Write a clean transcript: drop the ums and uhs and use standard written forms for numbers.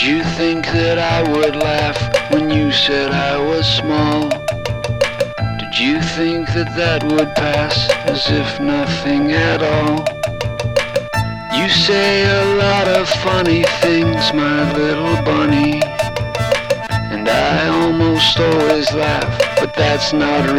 you think that I would laugh when you said I was small? Did you think that that would pass as if nothing at all? You say a lot of funny things, my little bunny, and I almost always laugh, but that's not